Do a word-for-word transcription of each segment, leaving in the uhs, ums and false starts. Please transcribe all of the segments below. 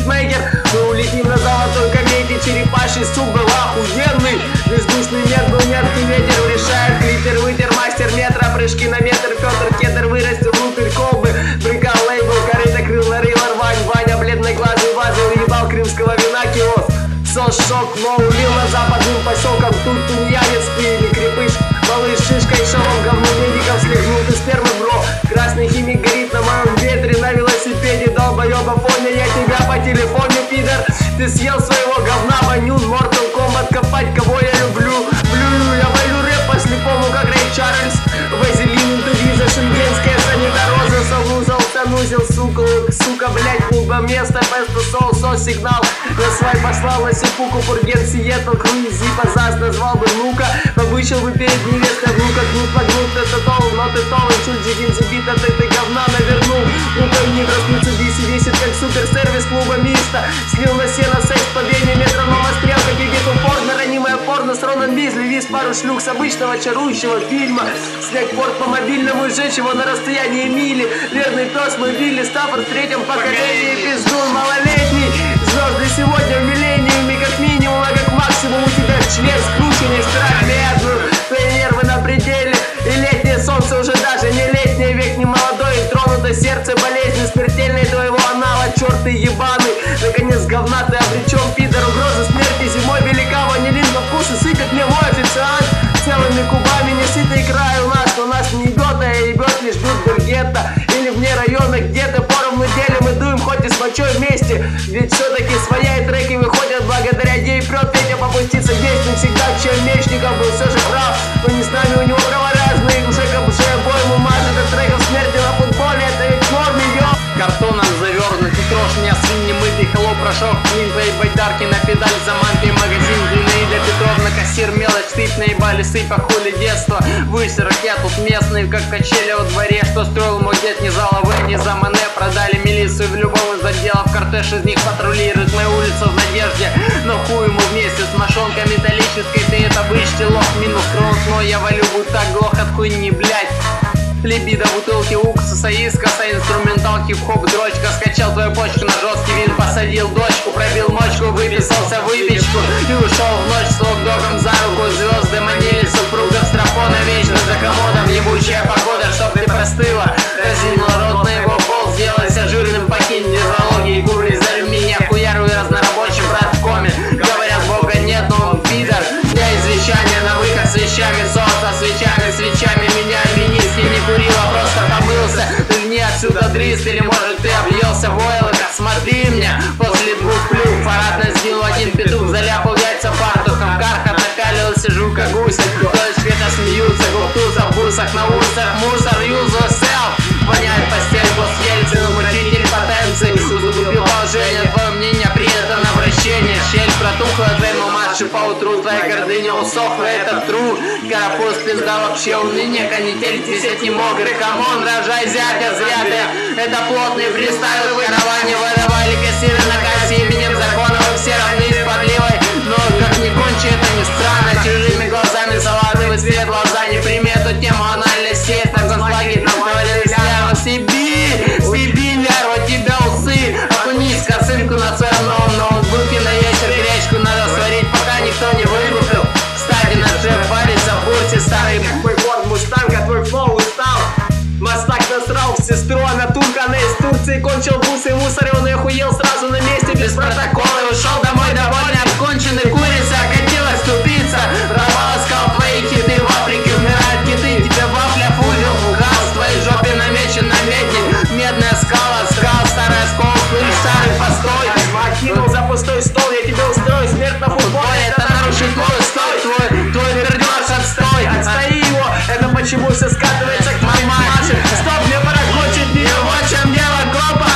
битмейкер. Мы улетим на золотой комете, черепаший суп был охуенный. Бездушный мед был меткий ветер, решает клитер, вытер мастер метра, прыжки на метр, Петр Кедр вырастил внутрь колбы, брыкал лейбл, корыто крыл на рила рвань, Ваня бледной глазы вазы уебал крымского вина киоск. Сос шок, но улил на западным поселкам, тут тунеядец или крепыш, малыш шишкой шалом, говно медиков слегнул ты спермы, бро. Красный химик горит на моем ветре, на велосипеде, долбоеба фоне, я тебя по телефону, пидор. Ты съел своего говна, вонюн, Mortal Kombat, копать, кого я люблю, блю, я валю рэп по-слепому, как Рэй Чарльз. Вазелин, интувиза, шенгенская санитароза, солузал, санузел, сука, сука, блять, клуба место, песто, соу, сос, сигнал. На свай послал на сипуку, Пурген, Сиетл, Круизи, Пазас, назвал бы внука, повычил бы перед невестой, внука, гнут, погнут, это тол, но ты тол, чуть жигин забит, а ты ты говна навернул. Ну-ка, не проснуться, диси весит, как суперсервис клуба Миста, слил на сено, секс, победие, метронома, стрелка, гигит, порно, ранимое порно с Роном Бизли, вис пару шлюх с обычного чарующего фильма, снять порт по мобильному и сжечь его на расстоянии мили, верный пес мой Билли Стаффорд в третьем поколении, пиздун малолетний, звезды сегодня в миллениуме как минимум, а как максимум у тебя член скрученный, страх медную, твои нервы на пределе, и летнее солнце уже даже не летнее, век не молодой, и тронуто сердце болезни смертельной твоего анала, черт ты ебаный, наконец говна ты обречен, пидор, угроза смерти зимой велика, ванилин во вкус и сыпет мне мой официант, целыми кубами не сытый край у нас, у нас не ебет, а ебет лишь дух бургетта, или вне района где-то поровну делим и дуем, хоть и с мочой вместе, ведь все-таки своя и треки выходят благодаря ей прет, Петя попуститься есть, не всегда чем мечников был все же прав, но не с нами у него права разные, уже как уже обоим мажет от треков смерти на футболе, это ведь норм ее. Картоном завернут, не трожь меня, свин немытый, холоп, прошел, клин, твои байдарки на педаль, заманкой магазин, длинный для Петровна, кассир, мелочь, сыпь, наебали, сыпь, а хули детства, высь, ракет, тут местный, как качели во дворе, что строил мой дед, не за лавы, не за мане, продали милицию в любом из отделов, кортеж из них патрулирует мою улицу в надежде, но хуй ему вместе с мошонкой металлической, ты это вычти, лох, минус кронт, но я валю будь так глох от хуйни, блять. Либидо, бутылки, уксуса, искоса, инструментал, хип-хоп, дрочка, скачал твою почку на жесткий вин, посадил дочку, пробил мочку, выписался в выпечку и ушел в ночь с лок-догом за руку, звезды манили супруга в стропона, вечно за комодом, ебучая погода, чтоб ты простыла, разинула рот на его пол, сделайся жирным, покинь дизологии, гуры из алюминия, хуярую разнорабочий брат в коме, говорят, бога нет, но он пидор, я из вещания на выход с вещами, соус со свечами, свечами, меня министр не курила, просто помылся, ты не отсюда дрist, или может ты объелся войлока, смотри меня, после двух плюх, фарадно сгинул один петух, заляпал яйца фартухом, кархат накалил, сижу как гуся, точки это смеются, гуптуса в бурсах, на улицах, мусор, use yourself, воняет постель, после Ельцина, мучитель потенции, уступил положение, твое мнение принято на вращение, щель протухла, твоей мамаши поутру, твоя гордыня усохла, это тру, карапуз, пизда, вообще уныние, канитель, висеть не мог, камон, рожай зятя, зря ты, это плотный фристайл, в караване выдавали кассиры на кассе, именем закона вы все равны с подливой, но как ни кончи, это не странно, чужими глазами залазывай свет, глаза не прими эту тему, анальность есть, на концлагерь, навалились нервы, съеби, съеби нервы, от тебя усы, окунись косынку на своем новом ноутбуке, на вечер гречку надо сварить, пока никто не выкупил, кстати, наш шеф варится в бурсе, старый Твой борт мустанг, а твой флоу устал. Мастак насрал в сестру, она турка, она из Турции, кончил бусы, мусорёный, охуел сразу на месте, без протокола, и ушел домой довольно обконченный, курица, окатилась тупица, рвала скал твои хиты, в Африке умирают киты, тебя вафля фузил, газ в твоей жопе намечен на медне, медная скала, скал, старая скол, слышь, старый постой, кинул за пустой стол, я тебе устрою смерть на футболе, это нарушит мой стой, твой, твой вернешь отстой, отстои его, это почему все скатывается к твоей мамаше, стоп, мне пора кончить, не вот в чем дело, копа,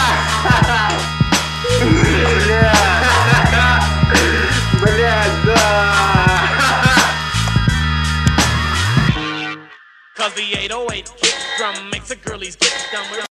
бля, блядь, да. Cause the eight oh eight kick drum makes the girlies get dumb.